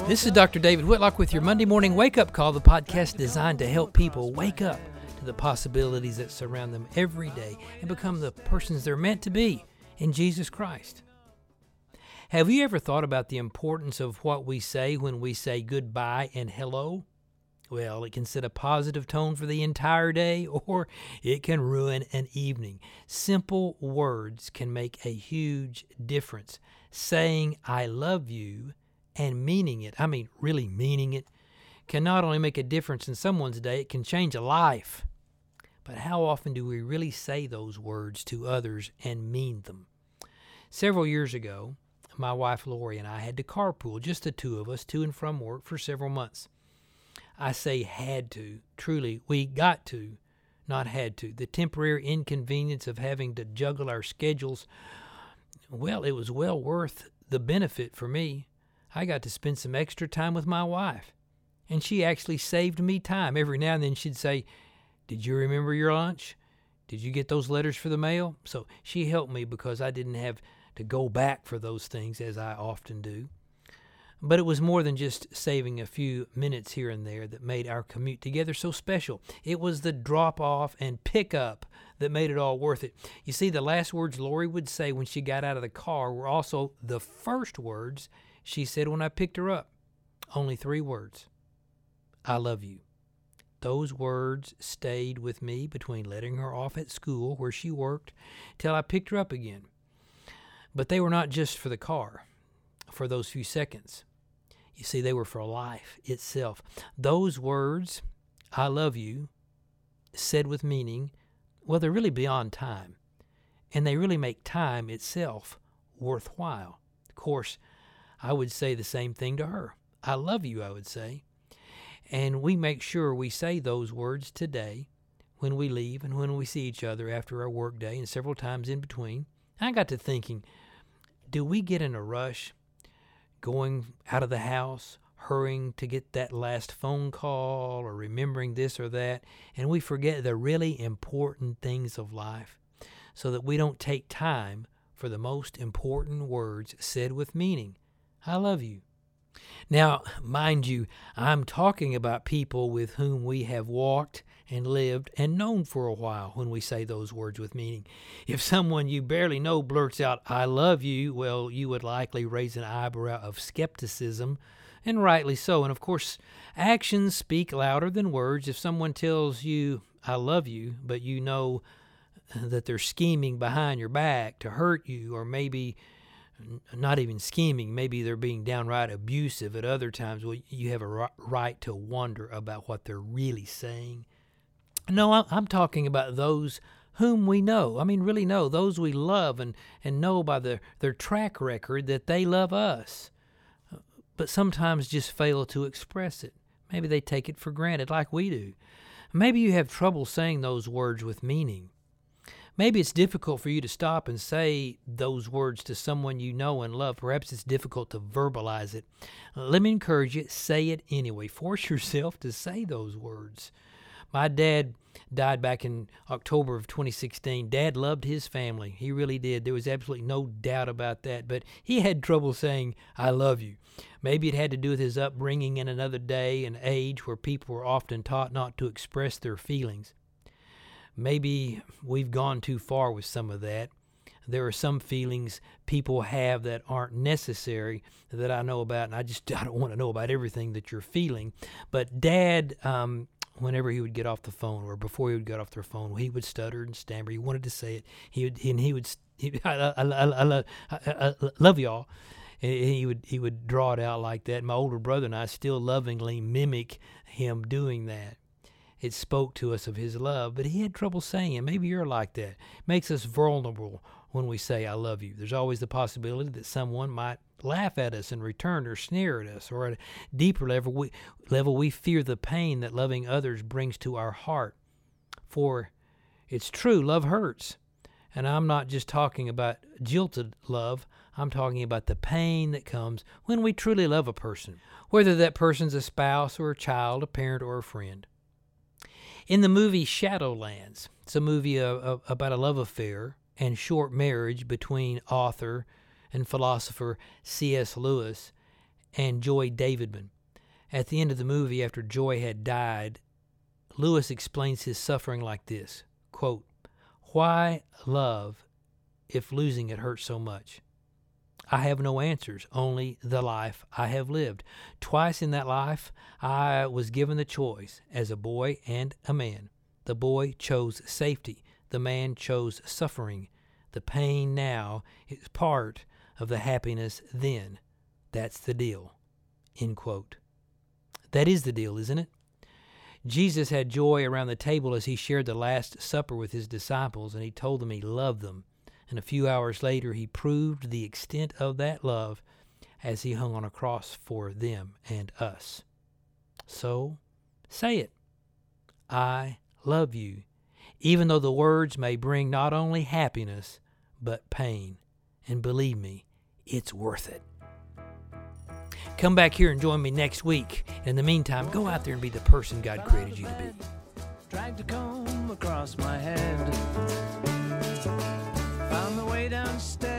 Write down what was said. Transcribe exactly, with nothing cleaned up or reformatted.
This is Doctor David Whitlock with your Monday Morning Wake Up Call, the podcast designed to help people wake up to the possibilities that surround them every day and become the persons they're meant to be in Jesus Christ. Have you ever thought about the importance of what we say when we say goodbye and hello? Well, it can set a positive tone for the entire day, or it can ruin an evening. Simple words can make a huge difference. Saying I love you and meaning it, I mean really meaning it, can not only make a difference in someone's day, it can change a life. But how often do we really say those words to others and mean them? Several years ago, my wife Lori and I had to carpool, just the two of us, to and from work for several months. I say had to. Truly, we got to, not had to. The temporary inconvenience of having to juggle our schedules, well, it was well worth the benefit for me. I got to spend some extra time with my wife, and she actually saved me time. Every now and then she'd say, "Did you remember your lunch? Did you get those letters for the mail?" So she helped me because I didn't have to go back for those things as I often do. But it was more than just saving a few minutes here and there that made our commute together so special. It was the drop-off and pick-up that made it all worth it. You see, the last words Lori would say when she got out of the car were also the first words she said when I picked her up. Only three words. I love you. Those words stayed with me between letting her off at school where she worked till I picked her up again. But they were not just for the car, for those few seconds. You see, they were for life itself. Those words, I love you, said with meaning, well, they're really beyond time. And they really make time itself worthwhile. Of course, I would say the same thing to her. I love you, I would say. And we make sure we say those words today when we leave and when we see each other after our work day and several times in between. I got to thinking, do we get in a rush going out of the house, hurrying to get that last phone call or remembering this or that, and we forget the really important things of life so that we don't take time for the most important words said with meaning? I love you. Now, mind you, I'm talking about people with whom we have walked and lived and known for a while when we say those words with meaning. If someone you barely know blurts out, I love you, well, you would likely raise an eyebrow of skepticism, and rightly so. And of course, actions speak louder than words. If someone tells you, I love you, but you know that they're scheming behind your back to hurt you, or maybe not even scheming, maybe they're being downright abusive at other times, well, you have a right to wonder about what they're really saying. No, I'm talking about those whom we know. I mean, really know, those we love and, and know by the, their track record that they love us, but sometimes just fail to express it. Maybe they take it for granted like we do. Maybe you have trouble saying those words with meaning. Maybe it's difficult for you to stop and say those words to someone you know and love. Perhaps it's difficult to verbalize it. Let me encourage you, say it anyway. Force yourself to say those words. My dad died back in October of twenty sixteen. Dad loved his family. He really did. There was absolutely no doubt about that. But he had trouble saying, I love you. Maybe it had to do with his upbringing in another day and age where people were often taught not to express their feelings. Maybe we've gone too far with some of that. There are some feelings people have that aren't necessary that I know about, and I just I don't want to know about everything that you're feeling. But Dad, um, whenever he would get off the phone or before he would get off the phone, he would stutter and stammer. He wanted to say it. He would, and he would. He, I, I, I, I, I, I love y'all. And he would he would draw it out like that. My older brother and I still lovingly mimic him doing that. It spoke to us of his love, but he had trouble saying it. Maybe you're like that. It makes us vulnerable when we say, I love you. There's always the possibility that someone might laugh at us in return or sneer at us, or at a deeper level we, level, we fear the pain that loving others brings to our heart. For it's true, love hurts. And I'm not just talking about jilted love. I'm talking about the pain that comes when we truly love a person, whether that person's a spouse or a child, a parent or a friend. In the movie Shadowlands, it's a movie uh, uh, about a love affair and short marriage between author and philosopher C S Lewis and Joy Davidman. At the end of the movie, after Joy had died, Lewis explains his suffering like this, quote, "Why love if losing it hurts so much? I have no answers, only the life I have lived. Twice in that life, I was given the choice as a boy and a man. The boy chose safety. The man chose suffering. The pain now is part of the happiness then. That's the deal." End quote. That is the deal, isn't it? Jesus had joy around the table as he shared the Last Supper with his disciples, and he told them he loved them. And a few hours later, he proved the extent of that love as he hung on a cross for them and us. So, say it. I love you, even though the words may bring not only happiness, but pain. And believe me, it's worth it. Come back here and join me next week. In the meantime, go out there and be the person God created you to be. Dragged a comb across my head, found the way downstairs.